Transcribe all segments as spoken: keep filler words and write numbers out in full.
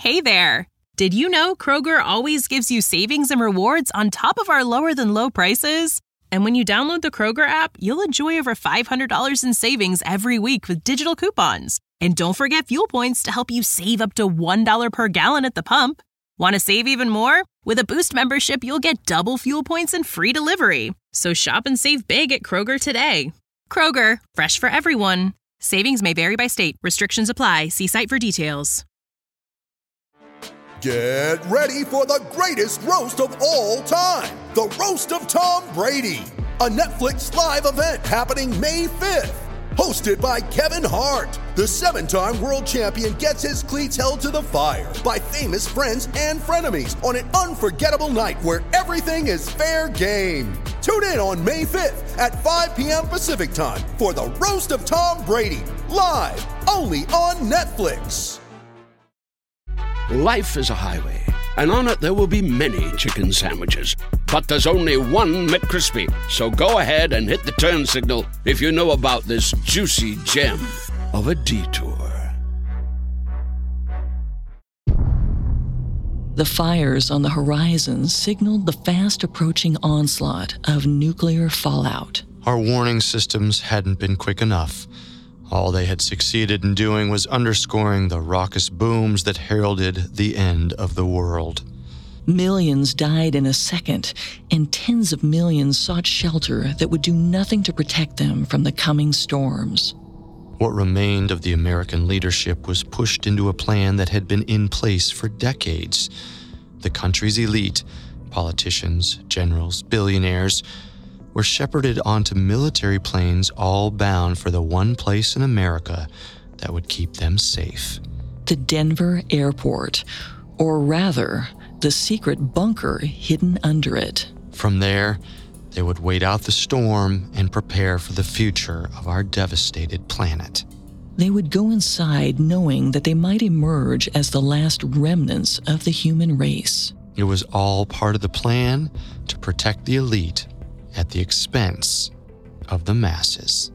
Hey there! Did you know Kroger always gives you savings and rewards on top of our lower-than-low prices? And when you download the Kroger app, you'll enjoy over five hundred dollars in savings every week with digital coupons. And don't forget fuel points to help you save up to one dollar per gallon at the pump. Want to save even more? With a Boost membership, you'll get double fuel points and free delivery. So shop and save big at Kroger today. Kroger, fresh for everyone. Savings may vary by state. Restrictions apply. See site for details. Get ready for the greatest roast of all time, the Roast of Tom Brady, a Netflix live event happening May fifth. Hosted by Kevin Hart, the seven-time world champion gets his cleats held to the fire by famous friends and frenemies on an unforgettable night where everything is fair game. Tune in on May fifth at five p.m. Pacific time for the Roast of Tom Brady, live only on Netflix. Life is a highway, and on it there will be many chicken sandwiches. But there's only one McCrispy. So go ahead and hit the turn signal if you know about this juicy gem of a detour. The fires on the horizon signaled the fast-approaching onslaught of nuclear fallout. Our warning systems hadn't been quick enough. All they had succeeded in doing was underscoring the raucous booms that heralded the end of the world. Millions died in a second, and tens of millions sought shelter that would do nothing to protect them from the coming storms. What remained of the American leadership was pushed into a plan that had been in place for decades. The country's elite, politicians, generals, billionaires, were shepherded onto military planes all bound for the one place in America that would keep them safe. The Denver airport, or rather, the secret bunker hidden under it. From there, they would wait out the storm and prepare for the future of our devastated planet. They would go inside knowing that they might emerge as the last remnants of the human race. It was all part of the plan to protect the elite at the expense of the masses.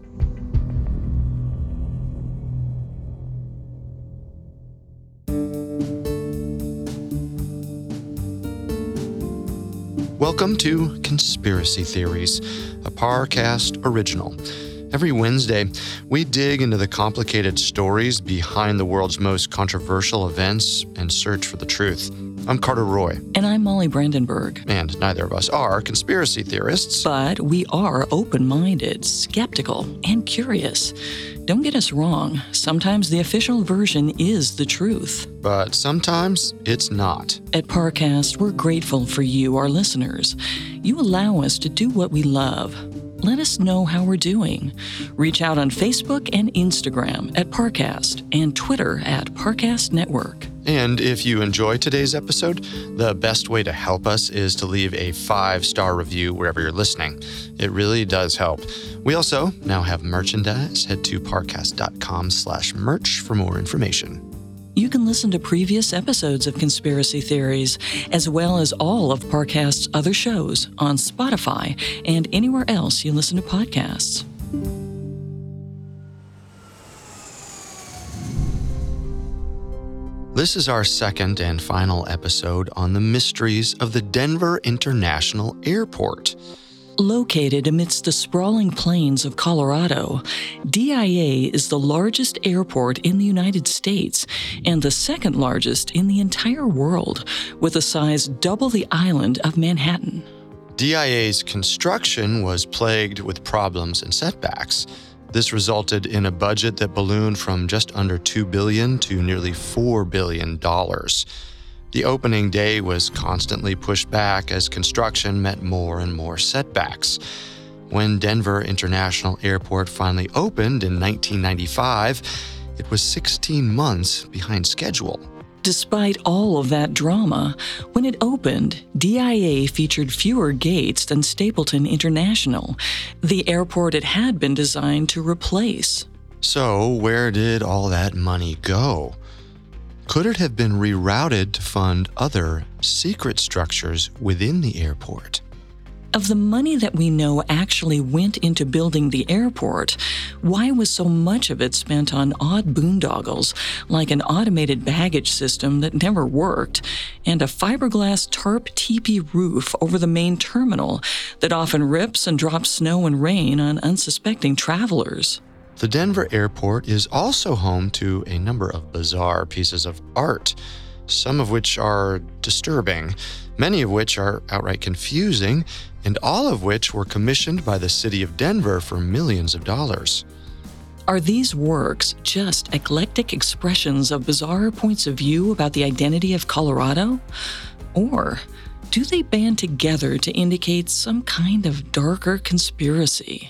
Welcome to Conspiracy Theories, a Parcast original. Every Wednesday, we dig into the complicated stories behind the world's most controversial events and search for the truth. I'm Carter Roy. And I'm Molly Brandenburg. And neither of us are conspiracy theorists. But we are open-minded, skeptical, and curious. Don't get us wrong. Sometimes the official version is the truth. But sometimes it's not. At Parcast, we're grateful for you, our listeners. You allow us to do what we love. Let us know how we're doing. Reach out on Facebook and Instagram at Parcast and Twitter at Parcast Network. And if you enjoy today's episode, the best way to help us is to leave a five-star review wherever you're listening. It really does help. We also now have merchandise. Head to parcast.com slash merch for more information. You can listen to previous episodes of Conspiracy Theories, as well as all of Parcast's other shows on Spotify and anywhere else you listen to podcasts. This is our second and final episode on the mysteries of the Denver International Airport. Located amidst the sprawling plains of Colorado, D I A is the largest airport in the United States and the second largest in the entire world, with a size double the island of Manhattan. D I A's construction was plagued with problems and setbacks. This resulted in a budget that ballooned from just under two billion dollars to nearly four billion dollars. The opening day was constantly pushed back as construction met more and more setbacks. When Denver International Airport finally opened in nineteen ninety-five, it was sixteen months behind schedule. Despite all of that drama, when it opened, D I A featured fewer gates than Stapleton International, the airport it had been designed to replace. So, where did all that money go? Could it have been rerouted to fund other secret structures within the airport? Of the money that we know actually went into building the airport, why was so much of it spent on odd boondoggles, like an automated baggage system that never worked, and a fiberglass tarp teepee roof over the main terminal that often rips and drops snow and rain on unsuspecting travelers? The Denver airport is also home to a number of bizarre pieces of art, some of which are disturbing, many of which are outright confusing, and all of which were commissioned by the city of Denver for millions of dollars. Are these works just eclectic expressions of bizarre points of view about the identity of Colorado? Or do they band together to indicate some kind of darker conspiracy?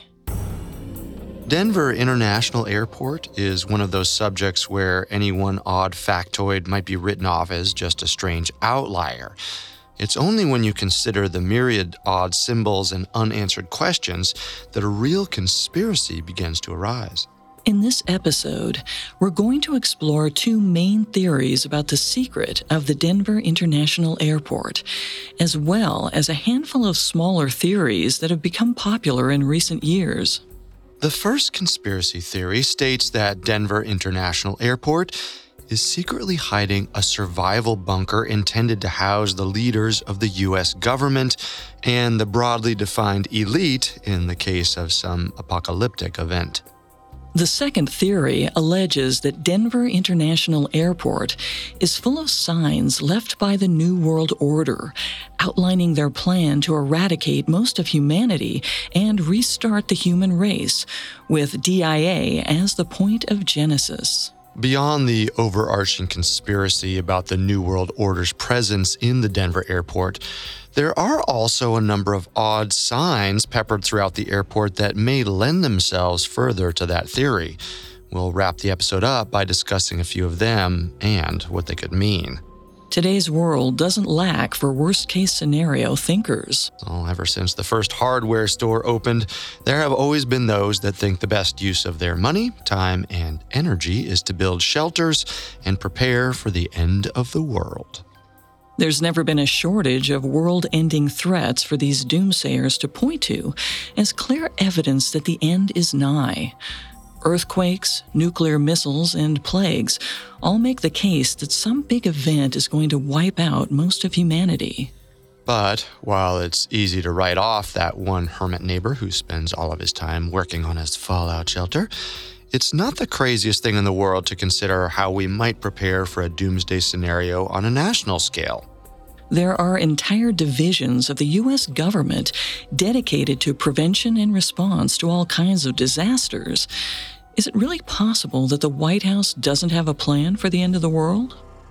Denver International Airport is one of those subjects where any one odd factoid might be written off as just a strange outlier. It's only when you consider the myriad odd symbols and unanswered questions that a real conspiracy begins to arise. In this episode, we're going to explore two main theories about the secret of the Denver International Airport, as well as a handful of smaller theories that have become popular in recent years. The first conspiracy theory states that Denver International Airport is secretly hiding a survival bunker intended to house the leaders of the U S government and the broadly defined elite in the case of some apocalyptic event. The second theory alleges that Denver International Airport is full of signs left by the New World Order, outlining their plan to eradicate most of humanity and restart the human race, with D I A as the point of genesis. Beyond the overarching conspiracy about the New World Order's presence in the Denver airport, there are also a number of odd signs peppered throughout the airport that may lend themselves further to that theory. We'll wrap the episode up by discussing a few of them and what they could mean. Today's world doesn't lack for worst-case scenario thinkers. Well, ever since the first hardware store opened, there have always been those that think the best use of their money, time, and energy is to build shelters and prepare for the end of the world. There's never been a shortage of world-ending threats for these doomsayers to point to as clear evidence that the end is nigh. Earthquakes, nuclear missiles, and plagues all make the case that some big event is going to wipe out most of humanity. But while it's easy to write off that one hermit neighbor who spends all of his time working on his fallout shelter, it's not the craziest thing in the world to consider how we might prepare for a doomsday scenario on a national scale. There are entire divisions of the U S government dedicated to prevention and response to all kinds of disasters. Is it really possible that the White House doesn't have a plan for the end of the world?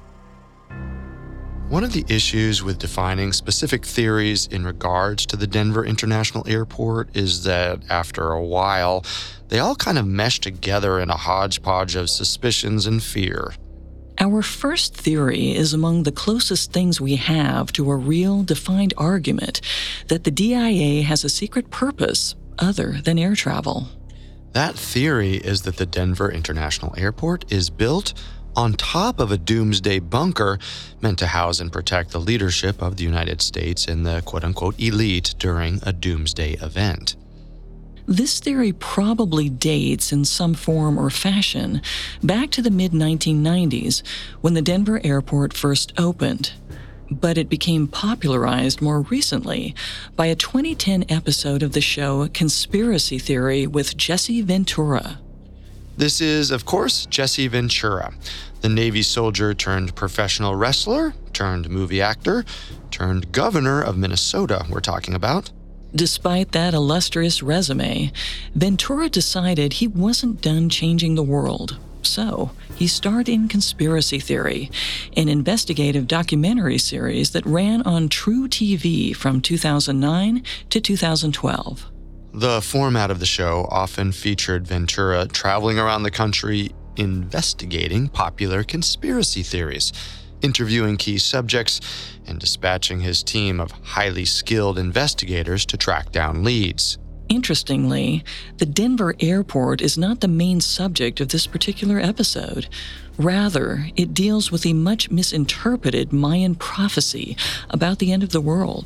One of the issues with defining specific theories in regards to the Denver International Airport is that after a while, they all kind of mesh together in a hodgepodge of suspicions and fear. Our first theory is among the closest things we have to a real, defined argument that the D I A has a secret purpose other than air travel. That theory is that the Denver International Airport is built on top of a doomsday bunker meant to house and protect the leadership of the United States and the quote-unquote elite during a doomsday event. This theory probably dates in some form or fashion back to the mid nineteen nineties when the Denver airport first opened. But it became popularized more recently by a twenty ten episode of the show Conspiracy Theory with Jesse Ventura. This is, of course, Jesse Ventura, the Navy soldier turned professional wrestler, turned movie actor, turned governor of Minnesota we're talking about. Despite that illustrious resume, Ventura decided he wasn't done changing the world. So, he starred in Conspiracy Theory, an investigative documentary series that ran on True T V from two thousand nine to two thousand twelve. The format of the show often featured Ventura traveling around the country investigating popular conspiracy theories, interviewing key subjects, and dispatching his team of highly skilled investigators to track down leads. Interestingly, the Denver airport is not the main subject of this particular episode. Rather, it deals with the much misinterpreted Mayan prophecy about the end of the world.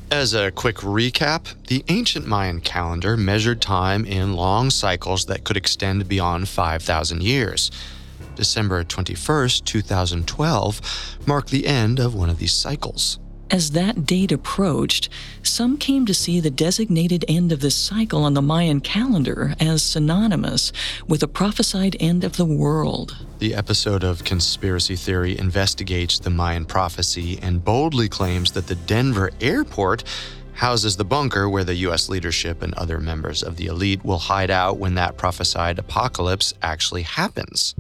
As a quick recap, the ancient Mayan calendar measured time in long cycles that could extend beyond five thousand years. December twenty-first, two thousand twelve, marked the end of one of these cycles. As that date approached, some came to see the designated end of this cycle on the Mayan calendar as synonymous with the prophesied end of the world. The episode of Conspiracy Theory investigates the Mayan prophecy and boldly claims that the Denver airport houses the bunker where the U S leadership and other members of the elite will hide out when that prophesied apocalypse actually happens.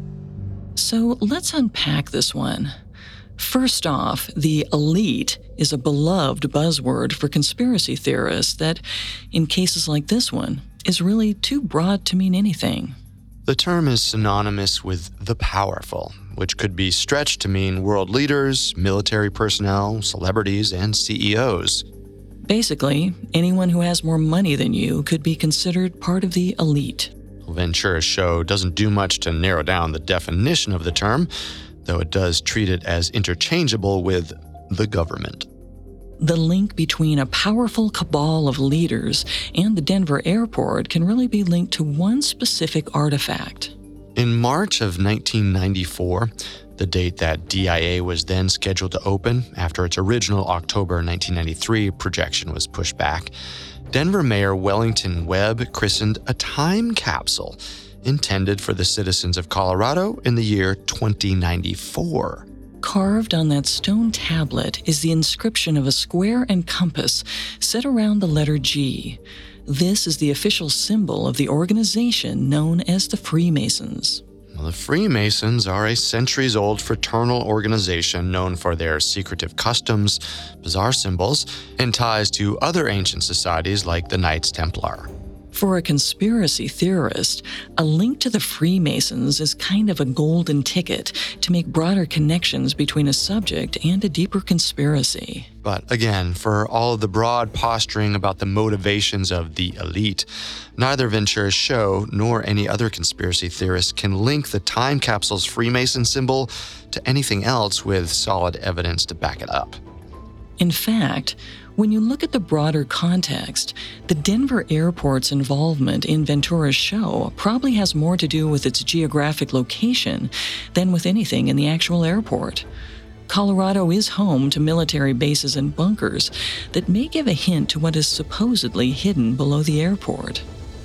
So let's unpack this one. First off, the elite is a beloved buzzword for conspiracy theorists that, in cases like this one, is really too broad to mean anything. The term is synonymous with the powerful, which could be stretched to mean world leaders, military personnel, celebrities, and C E Os. Basically, anyone who has more money than you could be considered part of the elite. Ventura's show doesn't do much to narrow down the definition of the term, though it does treat it as interchangeable with the government. The link between a powerful cabal of leaders and the Denver airport can really be linked to one specific artifact. In March of nineteen ninety-four, the date that D I A was then scheduled to open after its original October nineteen ninety-three projection was pushed back, Denver Mayor Wellington Webb christened a time capsule intended for the citizens of Colorado in the year twenty ninety-four. Carved on that stone tablet is the inscription of a square and compass set around the letter G. This is the official symbol of the organization known as the Freemasons. Well, the Freemasons are a centuries-old fraternal organization known for their secretive customs, bizarre symbols, and ties to other ancient societies like the Knights Templar. For a conspiracy theorist, a link to the Freemasons is kind of a golden ticket to make broader connections between a subject and a deeper conspiracy. But again, for all of the broad posturing about the motivations of the elite, neither Ventura's show nor any other conspiracy theorist can link the time capsule's Freemason symbol to anything else with solid evidence to back it up. In fact, when you look at the broader context, the Denver airport's involvement in Ventura's show probably has more to do with its geographic location than with anything in the actual airport. Colorado is home to military bases and bunkers that may give a hint to what is supposedly hidden below the airport.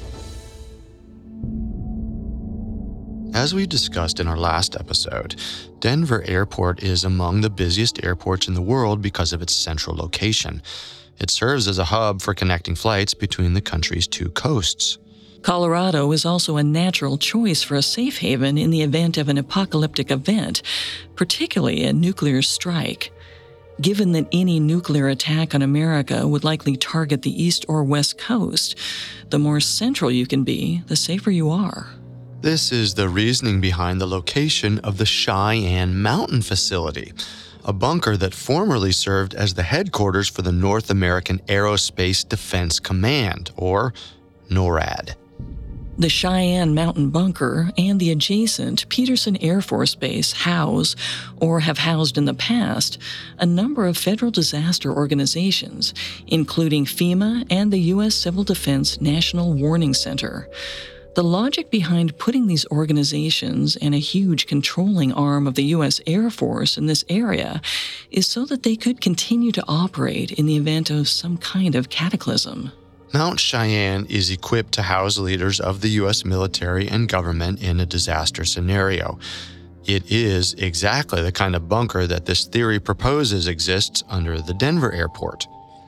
As we discussed in our last episode, Denver Airport is among the busiest airports in the world because of its central location. It serves as a hub for connecting flights between the country's two coasts. Colorado is also a natural choice for a safe haven in the event of an apocalyptic event, particularly a nuclear strike. Given that any nuclear attack on America would likely target the east or west coast, the more central you can be, the safer you are. This is the reasoning behind the location of the Cheyenne Mountain facility, a bunker that formerly served as the headquarters for the North American Aerospace Defense Command, or NORAD. The Cheyenne Mountain Bunker and the adjacent Peterson Air Force Base house, or have housed in the past, a number of federal disaster organizations, including FEMA and the U S Civil Defense National Warning Center. The logic behind putting these organizations and a huge controlling arm of the U S Air Force in this area is so that they could continue to operate in the event of some kind of cataclysm. Mount Cheyenne is equipped to house leaders of the U S military and government in a disaster scenario. It is exactly the kind of bunker that this theory proposes exists under the Denver airport.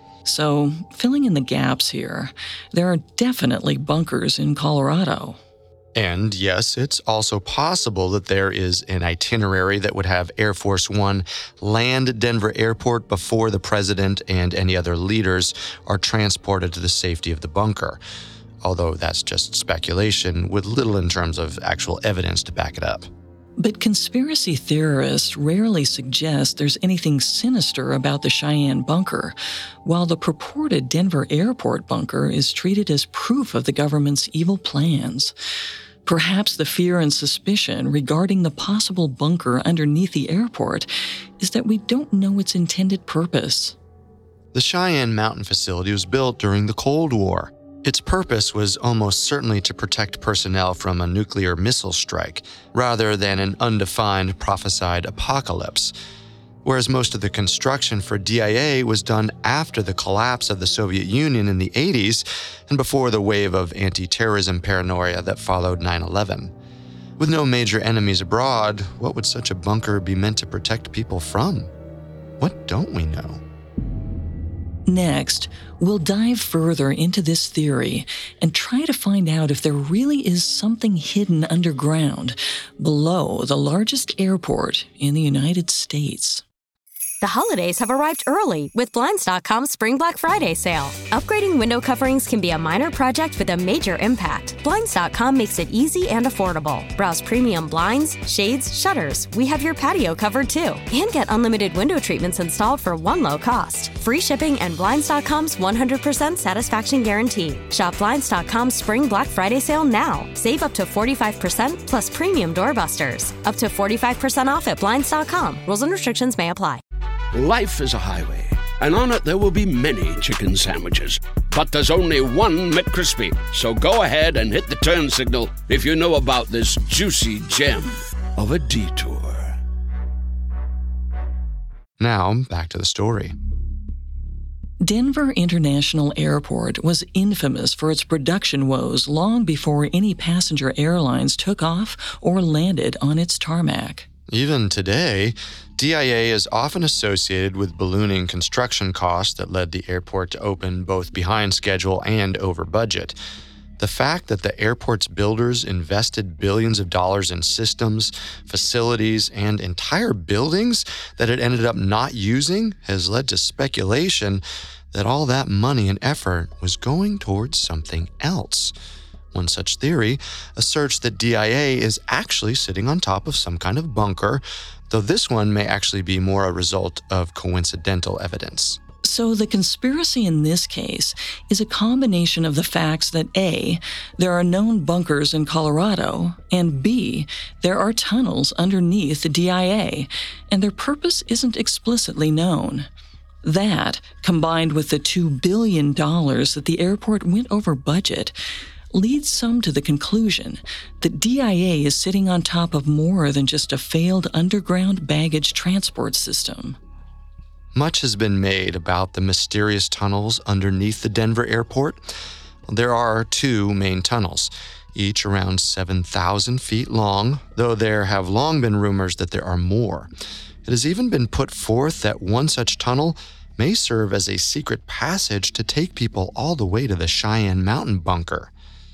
So, filling in the gaps here, there are definitely bunkers in Colorado. And yes, it's also possible that there is an itinerary that would have Air Force One land Denver Airport before the president and any other leaders are transported to the safety of the bunker. Although that's just speculation with little in terms of actual evidence to back it up. But conspiracy theorists rarely suggest there's anything sinister about the Cheyenne bunker, while the purported Denver airport bunker is treated as proof of the government's evil plans. Perhaps the fear and suspicion regarding the possible bunker underneath the airport is that we don't know its intended purpose. The Cheyenne Mountain facility was built during the Cold War. Its purpose was almost certainly to protect personnel from a nuclear missile strike, rather than an undefined prophesied apocalypse. Whereas most of the construction for D I A was done after the collapse of the Soviet Union in the eighties and before the wave of anti-terrorism paranoia that followed nine eleven. With no major enemies abroad, what would such a bunker be meant to protect people from? What don't we know? Next, we'll dive further into this theory and try to find out if there really is something hidden underground below the largest airport in the United States. The holidays have arrived early with Blinds dot com's Spring Black Friday sale. Upgrading window coverings can be a minor project with a major impact. Blinds dot com makes it easy and affordable. Browse premium blinds, shades, shutters. We have your patio covered too. And get unlimited window treatments installed for one low cost. Free shipping and Blinds dot com's one hundred percent satisfaction guarantee. Shop Blinds dot com's Spring Black Friday sale now. Save up to forty-five percent plus premium doorbusters. Up to forty-five percent off at Blinds dot com. Rules and restrictions may apply. Life is a highway, and on it there will be many chicken sandwiches. But there's only one McCrispy. So go ahead and hit the turn signal if you know about this juicy gem of a detour. Now, back to the story. Denver International Airport was infamous for its production woes long before any passenger airlines took off or landed on its tarmac. Even today, D I A is often associated with ballooning construction costs that led the airport to open both behind schedule and over budget. The fact that the airport's builders invested billions of dollars in systems, facilities, and entire buildings that it ended up not using has led to speculation that all that money and effort was going towards something else. One such theory asserts that D I A is actually sitting on top of some kind of bunker, though this one may actually be more a result of coincidental evidence. So the conspiracy in this case is a combination of the facts that A, there are known bunkers in Colorado, and B, there are tunnels underneath the D I A, and their purpose isn't explicitly known. That, combined with the two billion dollars that the airport went over budget, leads some to the conclusion that D I A is sitting on top of more than just a failed underground baggage transport system. Much has been made about the mysterious tunnels underneath the Denver airport. There are two main tunnels, each around seven thousand feet long, though there have long been rumors that there are more. It has even been put forth that one such tunnel may serve as a secret passage to take people all the way to the Cheyenne Mountain bunker.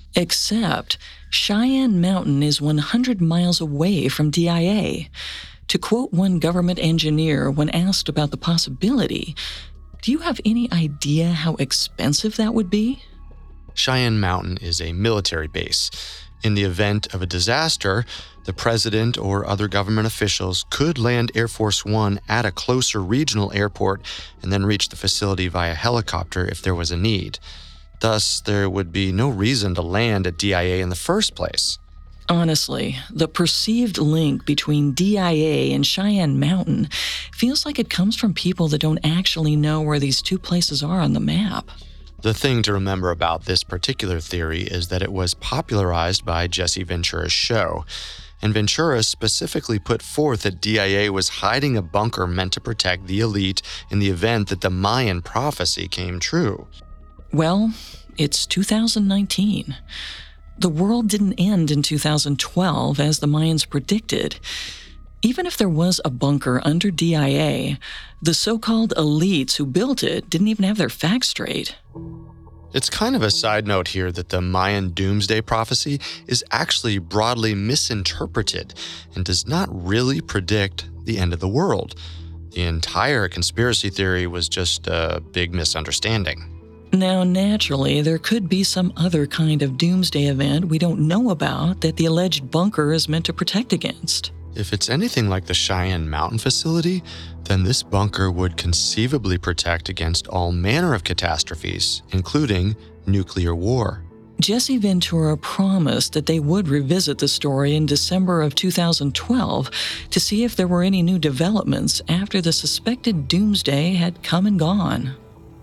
Except Cheyenne Mountain is one hundred miles away from D I A. To quote one government engineer when asked about the possibility, do you have any idea how expensive that would be? Cheyenne Mountain is a military base. In the event of a disaster, the president or other government officials could land Air Force One at a closer regional airport and then reach the facility via helicopter if there was a need. Thus, there would be no reason to land at D I A in the first place. Honestly, the perceived link between D I A and Cheyenne Mountain feels like it comes from people that don't actually know where these two places are on the map. The thing to remember about this particular theory is that it was popularized by Jesse Ventura's show, and Ventura specifically put forth that D I A was hiding a bunker meant to protect the elite in the event that the Mayan prophecy came true. Well, it's two thousand nineteen. The world didn't end in two thousand twelve as the Mayans predicted. Even if there was a bunker under D I A, the so-called elites who built it didn't even have their facts straight. It's kind of a side note here that the Mayan doomsday prophecy is actually broadly misinterpreted and does not really predict the end of the world. The entire conspiracy theory was just a big misunderstanding. Now, naturally, there could be some other kind of doomsday event we don't know about that the alleged bunker is meant to protect against. If it's anything like the Cheyenne Mountain facility, then this bunker would conceivably protect against all manner of catastrophes, including nuclear war. Jesse Ventura promised that they would revisit the story in December of two thousand twelve to see if there were any new developments after the suspected doomsday had come and gone.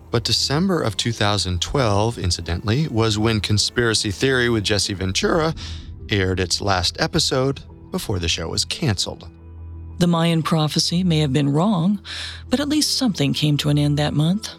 But December of two thousand twelve, incidentally, was when Conspiracy Theory with Jesse Ventura aired its last episode before the show was canceled. The Mayan prophecy may have been wrong, but at least something came to an end that month.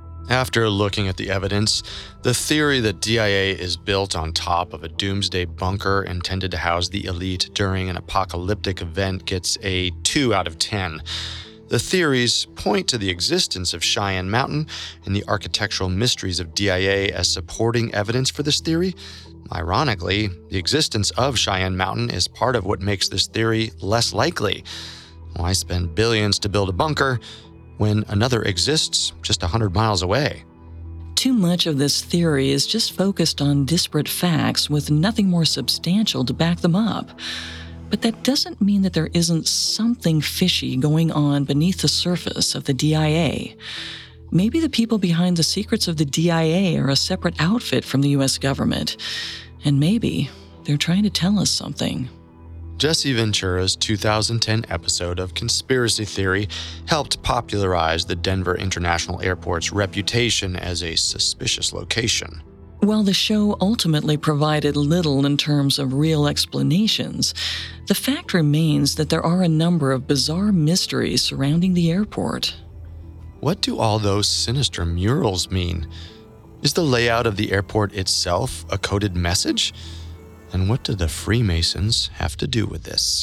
After looking at the evidence, the theory that D I A is built on top of a doomsday bunker intended to house the elite during an apocalyptic event gets a two out of ten. The theories point to the existence of Cheyenne Mountain and the architectural mysteries of D I A as supporting evidence for this theory. Ironically, the existence of Cheyenne Mountain is part of what makes this theory less likely. Why spend billions to build a bunker when another exists just one hundred miles away? Too much of this theory is just focused on disparate facts with nothing more substantial to back them up. But that doesn't mean that there isn't something fishy going on beneath the surface of the D I A. Maybe the people behind the secrets of the D I A are a separate outfit from the U S government, and maybe they're trying to tell us something. Jesse Ventura's two thousand ten episode of Conspiracy Theory helped popularize the Denver International Airport's reputation as a suspicious location. While the show ultimately provided little in terms of real explanations, the fact remains that there are a number of bizarre mysteries surrounding the airport. What do all those sinister murals mean? Is the layout of the airport itself a coded message? And what do the Freemasons have to do with this?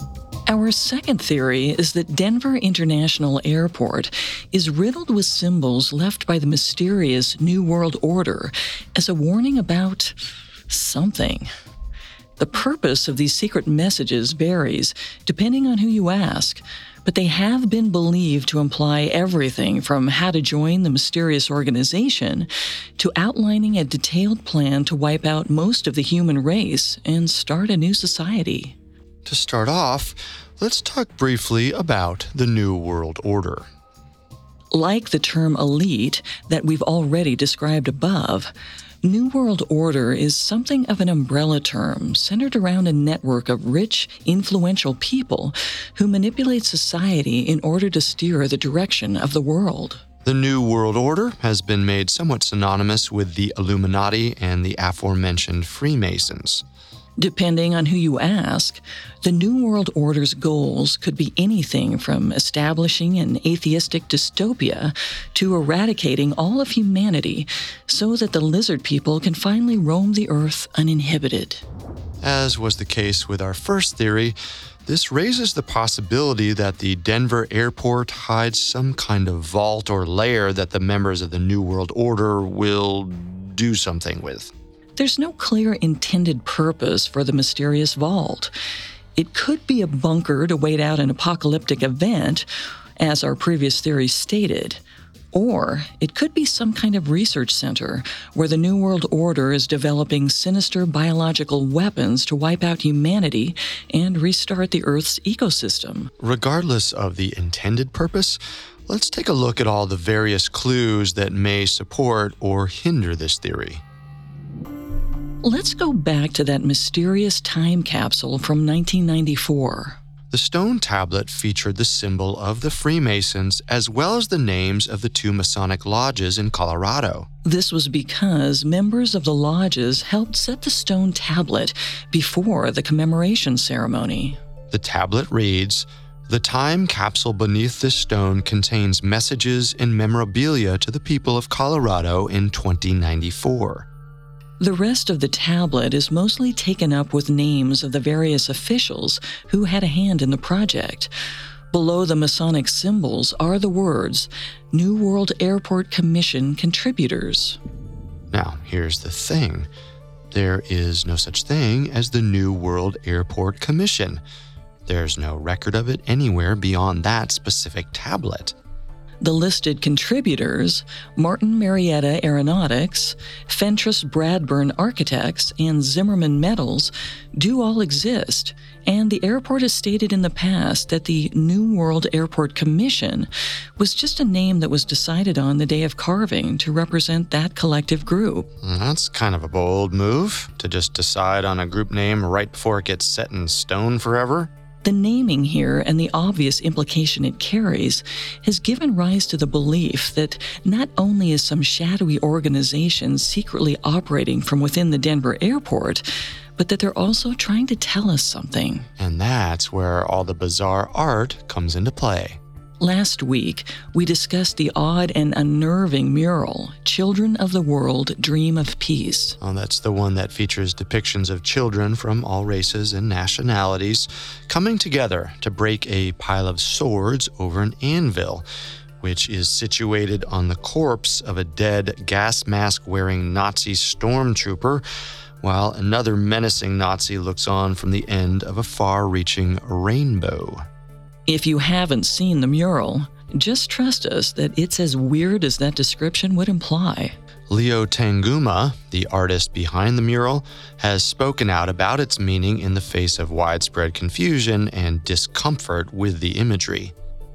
Our second theory is that Denver International Airport is riddled with symbols left by the mysterious New World Order as a warning about something. The purpose of these secret messages varies depending on who you ask, but they have been believed to imply everything from how to join the mysterious organization to outlining a detailed plan to wipe out most of the human race and start a new society. To start off, let's talk briefly about the New World Order. Like the term elite that we've already described above, New World Order is something of an umbrella term centered around a network of rich, influential people who manipulate society in order to steer the direction of the world. The New World Order has been made somewhat synonymous with the Illuminati and the aforementioned Freemasons. Depending on who you ask, the New World Order's goals could be anything from establishing an atheistic dystopia to eradicating all of humanity so that the lizard people can finally roam the earth uninhibited. As was the case with our first theory, this raises the possibility that the Denver airport hides some kind of vault or lair that the members of the New World Order will do something with. There's no clear intended purpose for the mysterious vault. It could be a bunker to wait out an apocalyptic event, as our previous theory stated, or it could be some kind of research center where the New World Order is developing sinister biological weapons to wipe out humanity and restart the Earth's ecosystem. Regardless of the intended purpose, let's take a look at all the various clues that may support or hinder this theory. Let's go back to that mysterious time capsule from nineteen ninety-four. The stone tablet featured the symbol of the Freemasons as well as the names of the two Masonic lodges in Colorado. This was because members of the lodges helped set the stone tablet before the commemoration ceremony. The tablet reads, "The time capsule beneath this stone contains messages and memorabilia to the people of Colorado in twenty ninety-four. The rest of the tablet is mostly taken up with names of the various officials who had a hand in the project. Below the Masonic symbols are the words, New World Airport Commission Contributors. Now, here's the thing. There is no such thing as the New World Airport Commission. There's no record of it anywhere beyond that specific tablet. The listed contributors, Martin Marietta Aeronautics, Fentress Bradburn Architects, and Zimmerman Metals, do all exist, and the airport has stated in the past that the New World Airport Commission was just a name that was decided on the day of carving to represent that collective group. That's kind of a bold move, to just decide on a group name right before it gets set in stone forever. The naming here and the obvious implication it carries has given rise to the belief that not only is some shadowy organization secretly operating from within the Denver airport, but that they're also trying to tell us something. And that's where all the bizarre art comes into play. Last week, we discussed the odd and unnerving mural, Children of the World Dream of Peace. Well, that's the one that features depictions of children from all races and nationalities coming together to break a pile of swords over an anvil, which is situated on the corpse of a dead gas mask-wearing Nazi stormtrooper, while another menacing Nazi looks on from the end of a far-reaching rainbow. If you haven't seen the mural, just trust us that it's as weird as that description would imply. Leo Tanguma, the artist behind the mural, has spoken out about its meaning in the face of widespread confusion and discomfort with the imagery.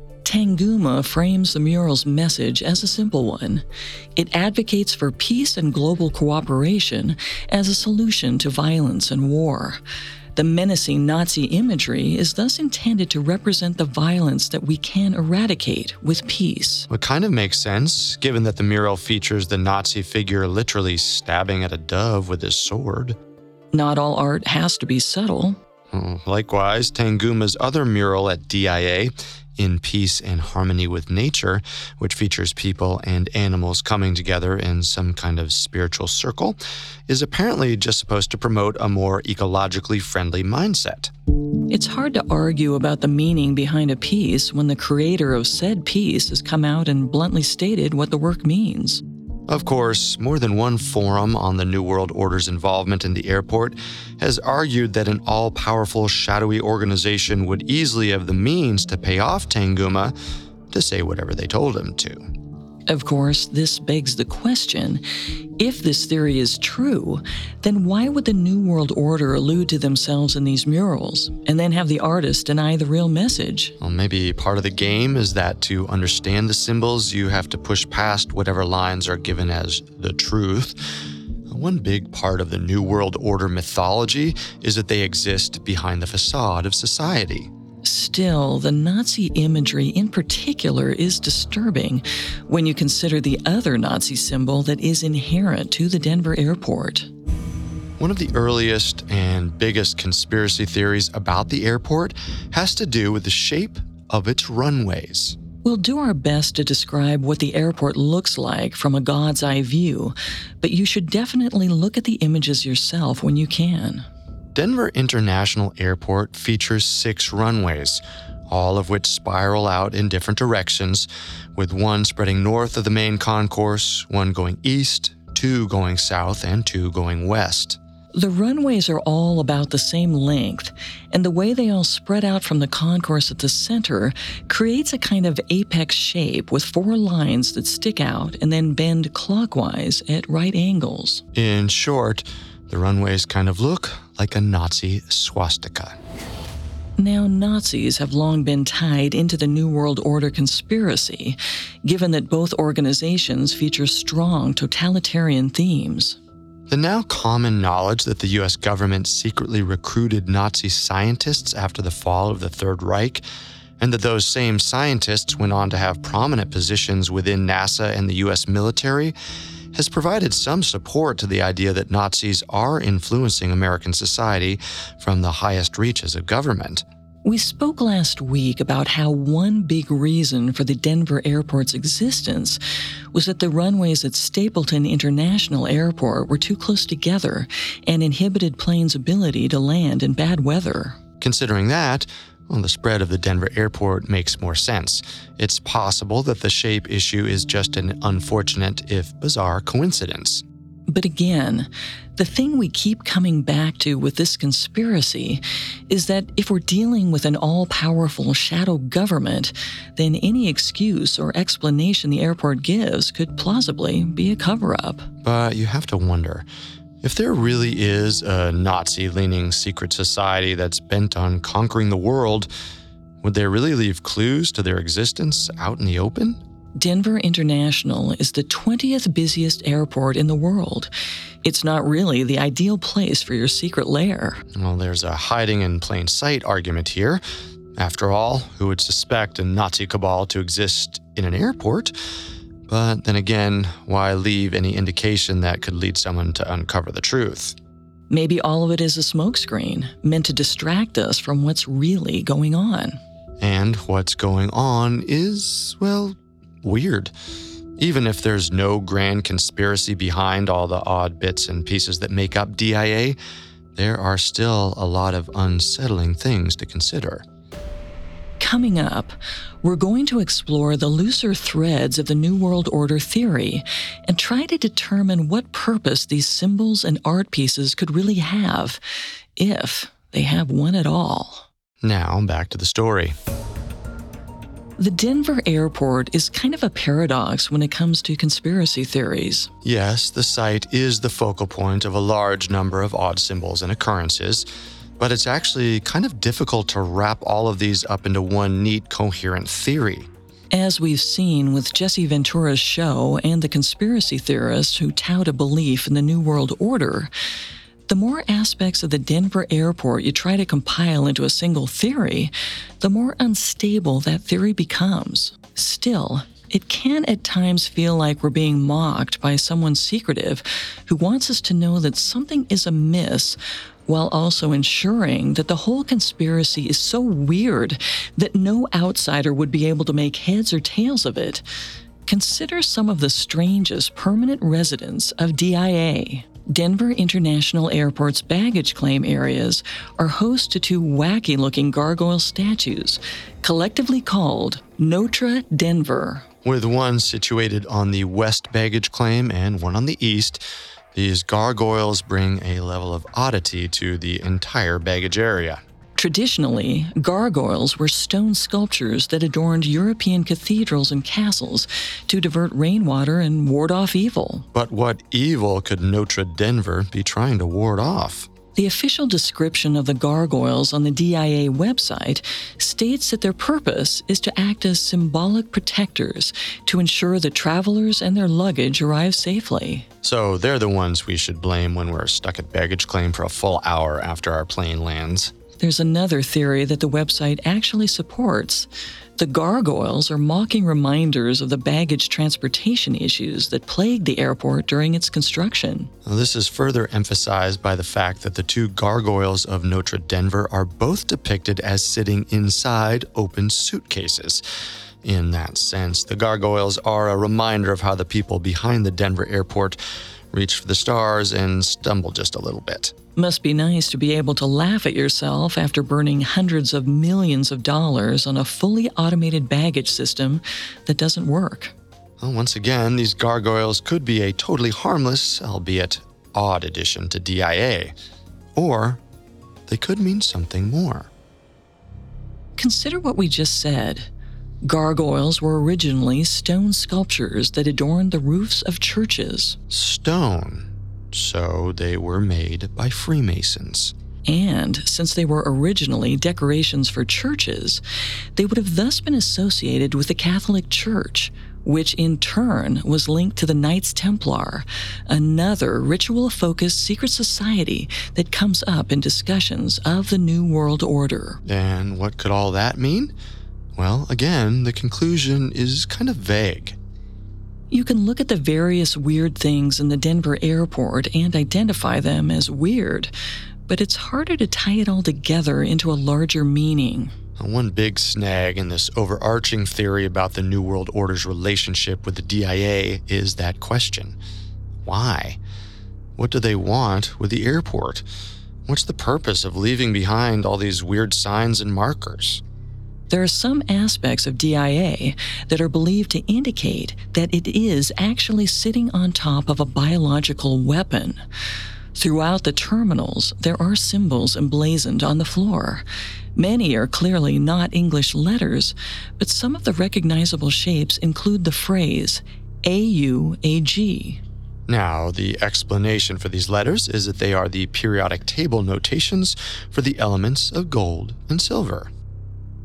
Tanguma frames the mural's message as a simple one. It advocates for peace and global cooperation as a solution to violence and war. The menacing Nazi imagery is thus intended to represent the violence that we can eradicate with peace. What kind of makes sense, given that the mural features the Nazi figure literally stabbing at a dove with his sword. Not all art has to be subtle. Likewise, Tanguma's other mural at D I A, In Peace and Harmony with Nature, which features people and animals coming together in some kind of spiritual circle, is apparently just supposed to promote a more ecologically friendly mindset. It's hard to argue about the meaning behind a piece when the creator of said piece has come out and bluntly stated what the work means. Of course, more than one forum on the New World Order's involvement in the airport has argued that an all-powerful, shadowy organization would easily have the means to pay off Tanguma to say whatever they told him to. Of course, this begs the question, if this theory is true, then why would the New World Order allude to themselves in these murals and then have the artist deny the real message? Well, maybe part of the game is that to understand the symbols, you have to push past whatever lines are given as the truth. One big part of the New World Order mythology is that they exist behind the facade of society. Still, the Nazi imagery in particular is disturbing when you consider the other Nazi symbol that is inherent to the Denver airport. One of the earliest and biggest conspiracy theories about the airport has to do with the shape of its runways. We'll do our best to describe what the airport looks like from a God's eye view, but you should definitely look at the images yourself when you can. Denver International Airport features six runways, all of which spiral out in different directions, with one spreading north of the main concourse, one going east, two going south, and two going west. The runways are all about the same length, and the way they all spread out from the concourse at the center creates a kind of apex shape with four lines that stick out and then bend clockwise at right angles. In short, the runways kind of look like a Nazi swastika. Now, Nazis have long been tied into the New World Order conspiracy, given that both organizations feature strong totalitarian themes. The now common knowledge that the U S government secretly recruited Nazi scientists after the fall of the Third Reich, and that those same scientists went on to have prominent positions within NASA and the U S military, has provided some support to the idea that Nazis are influencing American society from the highest reaches of government. We spoke last week about how one big reason for the Denver airport's existence was that the runways at Stapleton International Airport were too close together and inhibited planes' ability to land in bad weather. Considering that, well, the spread of the Denver airport makes more sense. It's possible that the shape issue is just an unfortunate, if bizarre, coincidence. But again, the thing we keep coming back to with this conspiracy is that if we're dealing with an all-powerful shadow government, then any excuse or explanation the airport gives could plausibly be a cover-up. But you have to wonder, if there really is a Nazi-leaning secret society that's bent on conquering the world, would they really leave clues to their existence out in the open? Denver International is the twentieth busiest airport in the world. It's not really the ideal place for your secret lair. Well, there's a hiding in plain sight argument here. After all, who would suspect a Nazi cabal to exist in an airport? But then again, why leave any indication that could lead someone to uncover the truth? Maybe all of it is a smokescreen, meant to distract us from what's really going on. And what's going on is, well, weird. Even if there's no grand conspiracy behind all the odd bits and pieces that make up D I A, there are still a lot of unsettling things to consider. Coming up, we're going to explore the looser threads of the New World Order theory and try to determine what purpose these symbols and art pieces could really have, if they have one at all. Now, back to the story. The Denver airport is kind of a paradox when it comes to conspiracy theories. Yes, the site is the focal point of a large number of odd symbols and occurrences, but it's actually kind of difficult to wrap all of these up into one neat, coherent theory. As we've seen with Jesse Ventura's show and the conspiracy theorists who tout a belief in the New World Order, the more aspects of the Denver airport you try to compile into a single theory, the more unstable that theory becomes. Still, it can at times feel like we're being mocked by someone secretive who wants us to know that something is amiss, while also ensuring that the whole conspiracy is so weird that no outsider would be able to make heads or tails of it. Consider some of the strangest permanent residents of D I A. Denver International Airport's baggage claim areas are host to two wacky-looking gargoyle statues, collectively called Notre Denver. With one situated on the west baggage claim and one on the east, these gargoyles bring a level of oddity to the entire baggage area. Traditionally, gargoyles were stone sculptures that adorned European cathedrals and castles to divert rainwater and ward off evil. But what evil could Notre Denver be trying to ward off? The official description of the gargoyles on the D I A website states that their purpose is to act as symbolic protectors to ensure that travelers and their luggage arrive safely. So they're the ones we should blame when we're stuck at baggage claim for a full hour after our plane lands. There's another theory that the website actually supports. The gargoyles are mocking reminders of the baggage transportation issues that plagued the airport during its construction. Now, this is further emphasized by the fact that the two gargoyles of Notre Denver are both depicted as sitting inside open suitcases. In that sense, the gargoyles are a reminder of how the people behind the Denver airport reach for the stars and stumble just a little bit. Must be nice to be able to laugh at yourself after burning hundreds of millions of dollars on a fully automated baggage system that doesn't work. Well, once again, these gargoyles could be a totally harmless, albeit odd addition to D I A. Or they could mean something more. Consider what we just said. Gargoyles were originally stone sculptures that adorned the roofs of churches. Stone. So they were made by Freemasons. And since they were originally decorations for churches, they would have thus been associated with the Catholic Church, which in turn was linked to the Knights Templar, another ritual-focused secret society that comes up in discussions of the New World Order. And what could all that mean? Well, again, the conclusion is kind of vague. You can look at the various weird things in the Denver airport and identify them as weird, but it's harder to tie it all together into a larger meaning. One big snag in this overarching theory about the New World Order's relationship with the D I A is that question. Why? What do they want with the airport? What's the purpose of leaving behind all these weird signs and markers? There are some aspects of D I A that are believed to indicate that it is actually sitting on top of a biological weapon. Throughout the terminals, there are symbols emblazoned on the floor. Many are clearly not English letters, but some of the recognizable shapes include the phrase A U A G. Now, the explanation for these letters is that they are the periodic table notations for the elements of gold and silver.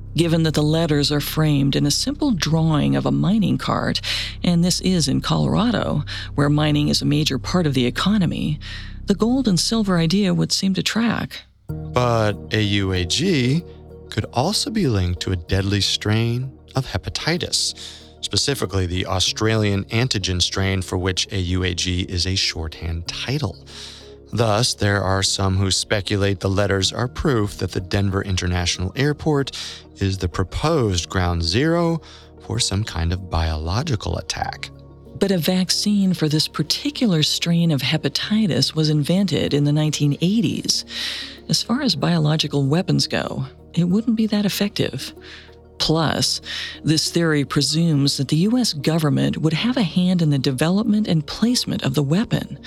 Given that the letters are framed in a simple drawing of a mining cart, and this is in Colorado, where mining is a major part of the economy, the gold and silver idea would seem to track. But A U A G could also be linked to a deadly strain of hepatitis, specifically the Australian antigen strain for which A U A G is a shorthand title. Thus, there are some who speculate the letters are proof that the Denver International Airport is the proposed ground zero for some kind of biological attack. But a vaccine for this particular strain of hepatitis was invented in the nineteen eighties. As far as biological weapons go, it wouldn't be that effective. Plus, this theory presumes that the U S government would have a hand in the development and placement of the weapon.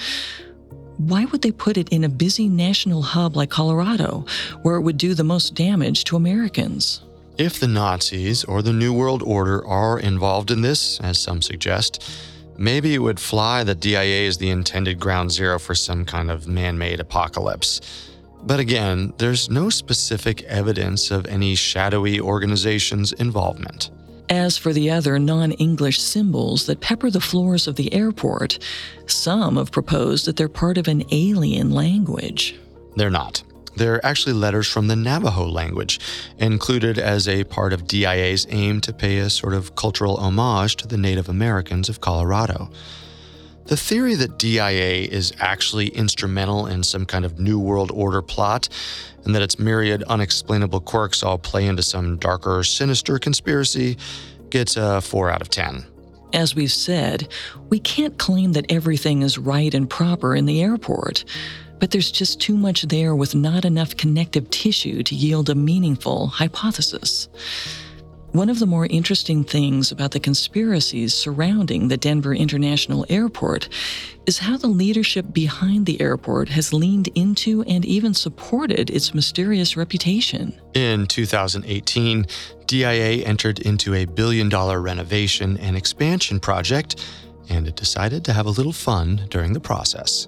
Why would they put it in a busy national hub like Colorado, where it would do the most damage to Americans? If the Nazis or the New World Order are involved in this, as some suggest, maybe it would fly that D I A is the intended ground zero for some kind of man-made apocalypse. But again, there's no specific evidence of any shadowy organization's involvement. As for the other non-English symbols that pepper the floors of the airport, some have proposed that they're part of an alien language. They're not. They're actually letters from the Navajo language, included as a part of D I A's aim to pay a sort of cultural homage to the Native Americans of Colorado. The theory that D I A is actually instrumental in some kind of New World Order plot, and that its myriad unexplainable quirks all play into some darker, sinister conspiracy, gets a four out of ten. As we've said, we can't claim that everything is right and proper in the airport, but there's just too much there with not enough connective tissue to yield a meaningful hypothesis. One of the more interesting things about the conspiracies surrounding the Denver International Airport is how the leadership behind the airport has leaned into and even supported its mysterious reputation. In two thousand eighteen, D I A entered into a billion-dollar renovation and expansion project, and it decided to have a little fun during the process.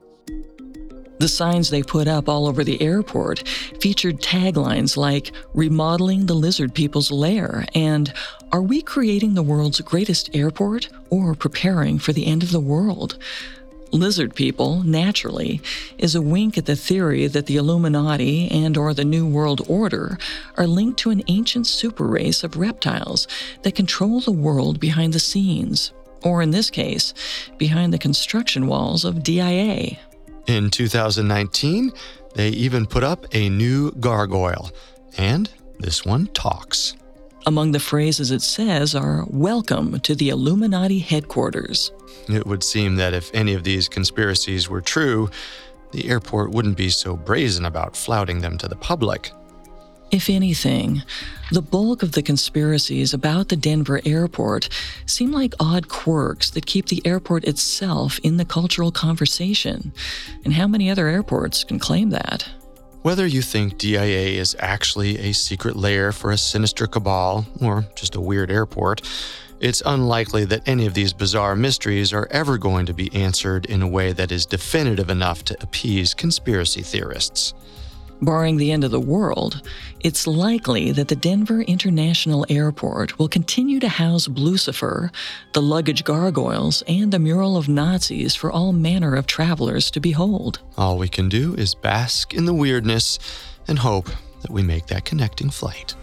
The signs they put up all over the airport featured taglines like, "Remodeling the lizard people's lair," and "Are we creating the world's greatest airport or preparing for the end of the world?" Lizard people, naturally, is a wink at the theory that the Illuminati and or the New World Order are linked to an ancient super race of reptiles that control the world behind the scenes, or in this case, behind the construction walls of D I A. In two thousand nineteen, they even put up a new gargoyle, and this one talks. Among the phrases it says are, "Welcome to the Illuminati headquarters." It would seem that if any of these conspiracies were true, the airport wouldn't be so brazen about flouting them to the public. If anything, the bulk of the conspiracies about the Denver airport seem like odd quirks that keep the airport itself in the cultural conversation. And how many other airports can claim that? Whether you think D I A is actually a secret lair for a sinister cabal or just a weird airport, it's unlikely that any of these bizarre mysteries are ever going to be answered in a way that is definitive enough to appease conspiracy theorists. Barring the end of the world, it's likely that the Denver International Airport will continue to house Blucifer, the luggage gargoyles, and the mural of Nazis for all manner of travelers to behold. All we can do is bask in the weirdness and hope that we make that connecting flight.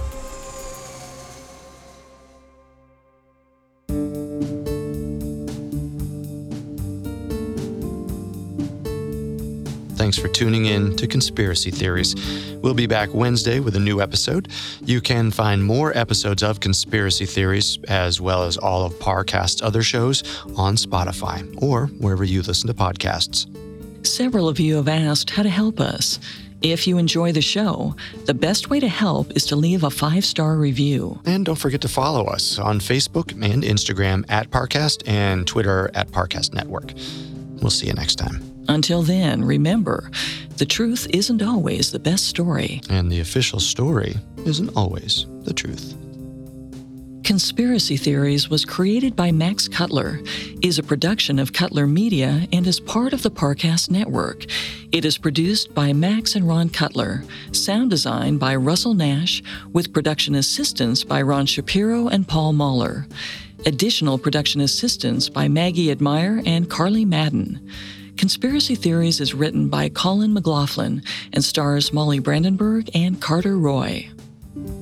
Thanks for tuning in to Conspiracy Theories. We'll be back Wednesday with a new episode. You can find more episodes of Conspiracy Theories, as well as all of Parcast's other shows, on Spotify or wherever you listen to podcasts. Several of you have asked how to help us. If you enjoy the show, the best way to help is to leave a five-star review. And don't forget to follow us on Facebook and Instagram at Parcast and Twitter at Parcast Network. We'll see you next time. Until then, remember, the truth isn't always the best story. And the official story isn't always the truth. Conspiracy Theories was created by Max Cutler, is a production of Cutler Media, and is part of the Parcast Network. It is produced by Max and Ron Cutler, sound design by Russell Nash, with production assistance by Ron Shapiro and Paul Mahler. Additional production assistance by Maggie Admire and Carly Madden. Conspiracy Theories is written by Colin McLaughlin and stars Molly Brandenburg and Carter Roy.